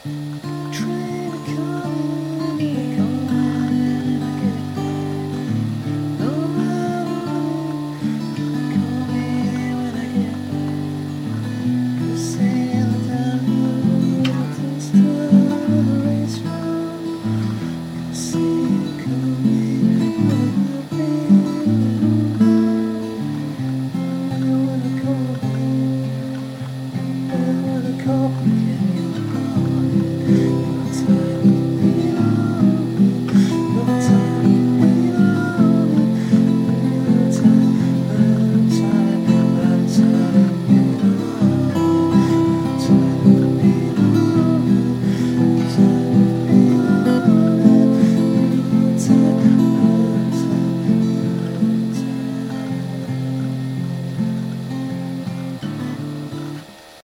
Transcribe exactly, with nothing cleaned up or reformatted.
Train a coming, a coming again. No matter call me when I get. Cause saying the time this time of the race round. See you coming when I be. I wanna call me, I wanna call me.